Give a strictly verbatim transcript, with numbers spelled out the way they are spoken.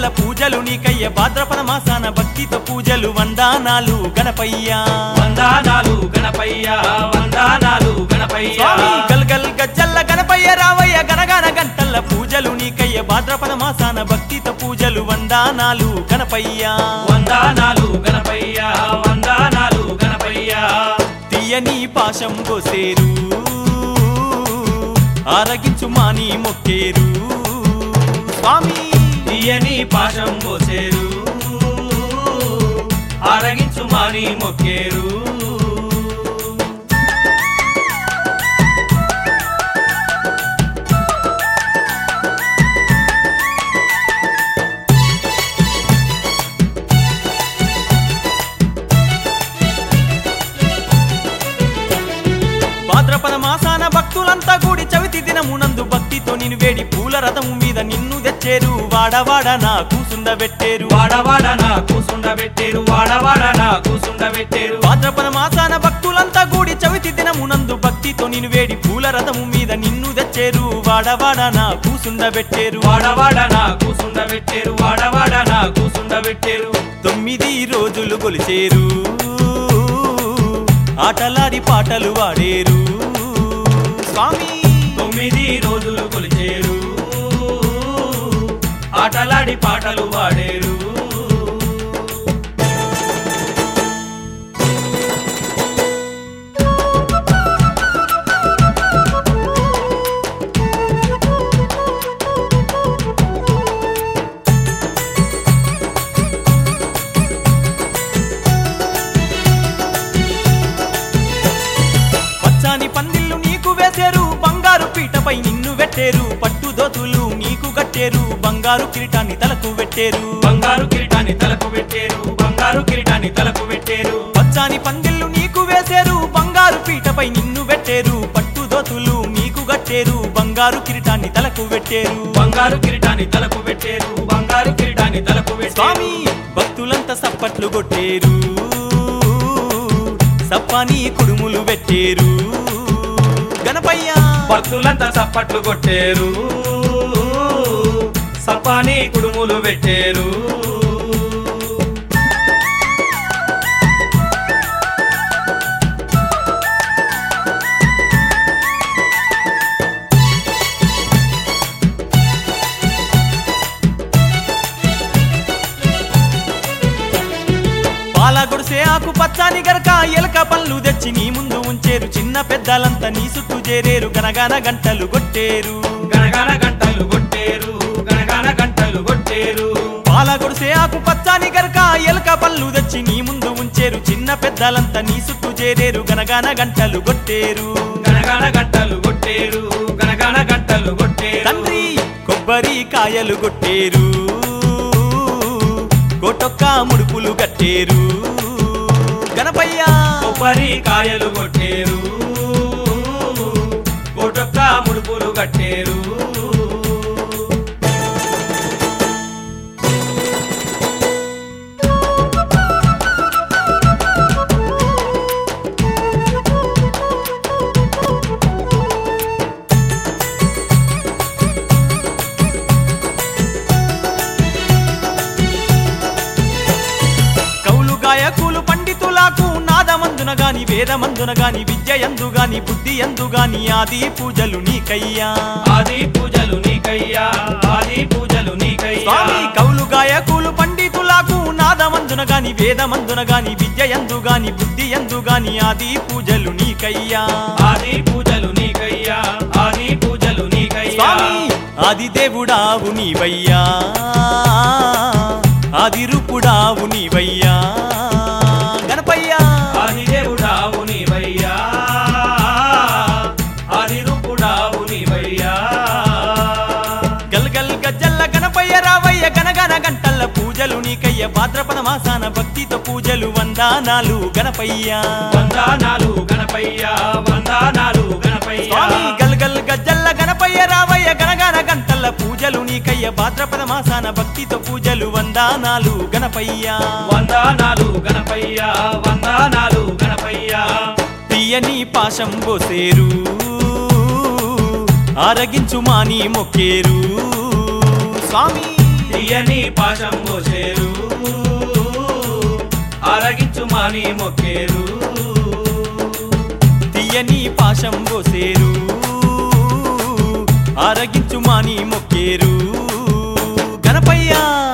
గంటల పూజలు నీకయ్య భాద్రపద మాసాన భక్తితో పూజలు వందనాలు గణపయ్య వందనాలు గణపయ్య వందనాలు గణపయ్య స్వామి గల్గల్ గజ్జల్ల గణపయ్య రావయ్య గనగన గంటల పూజలు నీకయ్య భాద్రపద మాసాన భక్తితో పూజలు వందనాలు గణపయ్య వందనాలు గణపయ్య వందనాలు గణపయ్య తీయని పాశం గోసేరు ఆరగించు మాని మొక్కేరు స్వామి తీయని పాశం పోసేరు ఆరగించు మాని మొక్కేరు భాద్రపద మాసాన భక్తులంతా కూడి చవితి దినమునందు భక్తితో నిన్ను వేడి పూల రథము మీద నిన్ను తెచ్చేరు వాడవాడ నా కూసుండబెట్టేరు వాడవాడ నా కూసుండబెట్టేరు వాడవాడ నా కూసుండబెట్టేరు భాద్రపద మాసాన భక్తులంతా కూడి చవితి దినమునందు భక్తితో నిన్ను వేడి పూల రథము మీద నిన్ను తెచ్చేరు వాడవాడ నా కూసుండబెట్టేరు వాడవాడ నా కూసుండబెట్టేరు వాడవాడ నా కూసుండబెట్టేరు తొమ్మిది రోజులు కొలిచేరు ఆటలాడి పాటలు వాడేరు స్వామి తొమ్మిది రోజులు కొలిచేరు ఆటలాడి పాటలు వాడేరు పచ్చాని పందిళ్ళు నీకు వేసేరు బంగారు పీటపై నిన్ను పెట్టేరు పట్టు దోతులు నీకు గట్టేరు బంగారు కిరీటాన్ని తలకు పెట్టేరు బంగారు కిరీటాన్ని తలకు పెట్టేరు బంగారు కిరీటాన్ని తలకు పెట్టేరు పచ్చాని పందిళ్ళు నీకు వేసేరు బంగారు పీటపై నిన్ను పెట్టేరు పట్టు దోతులు నీకు గట్టేరు బంగారు కిరీటాన్ని తలకు పెట్టేరు బంగారు కిరీటాన్ని తలకు పెట్టేరు బంగారు కిరీటాన్ని తలకు పెట్టేరు స్వామి భక్తులంతా సప్పట్లు కొట్టేరు సప్పాని కుడుములు పెట్టేరు గణపయ్య భక్తులంతా చప్పట్లు కొట్టేరు సపాని కుడుములు పెట్టేరు పాల గుడిసే ఆకు పచ్చాని గరక ఎలక పళ్ళు తెచ్చి నీ ముందు ఉంచేరు చిన్న పెద్దలంతా నీ చుట్టూ చేరేరు గనగన గంటలు కొట్టేరు గణగణ గంటలు కొట్టేరు గణగణ గంటలు కొట్టేరు పాల గుడిసే ఆకు పచ్చాని గరక ఎలక పళ్ళు తెచ్చి నీ ముందు ఉంచేరు చిన్న పెద్దలంతా నీ చుట్టూ చేరేరు గనగన గంటలు కొట్టేరు గణగణ గంటలు కొట్టేరు గణగణ గంటలు కొట్టేరు తండ్రి కొబ్బరి కాయలు కొట్టేరు కోటొక్క ముడుపులు కట్టేరు గణపయ్య కొబ్బరి కాయలు కొట్టేరు కోటొక్క ముడుపులు కట్టేరు గాయకులు పండితులకు నాదమందున గాని వేదమందున గాని విద్య యందు గాని బుద్ధి యందు గాని ఆది పూజలు నీకయ్యా ఆది పూజలు నీకయ్యా ఆది పూజలు నీకయ్యా స్వామి కౌలు గాయకులు పండితులకు నాదమందున గాని వేదమందున గాని విద్య యందు గాని బుద్ధి యందు గాని ఆది పూజలు నీకయ్యా ఆది పూజలు నీకయ్యా ఆది పూజలు నీకయ్యా స్వామి ఆది దేవుడావు నీవయ్యా ఆది రూపుడావు నీవయ్యా గణపయ్యా ఆది దేవుడావు నీవయ్యా ఆది రూపుడావు నీవయ్యా గల్ గల్ గజ్జల్ల గణపయ్య రావయ్య గనగన గంటల్ల పూజలు నీకయ్య భాద్రపద మాసాన భక్తితో పూజలు వందనాలు గణపయ్య వందనాలు గణపయ్య వందనాలు గణపయ్య స్వామి గల్ గల్ గజ్జల్ల గణపయ్య రావయ్య గనగన గంటల్ల పూజలు నీకయ్య భాద్రపద మాసాన భక్తితో పూజలు వందనాలు గణపయ్య వందనాలు గణపయ్య వందనాలు గణపయ్య తీయని పాశం బోసేరు ఆరగించు మాని మొక్కేరు స్వామి తీయని పాశం పోసేరు ఆరగించు మాని మొక్కేరు తీయని పాశం పోసేరు ఆరగించు మాని మొక్కేరు గణపయ్య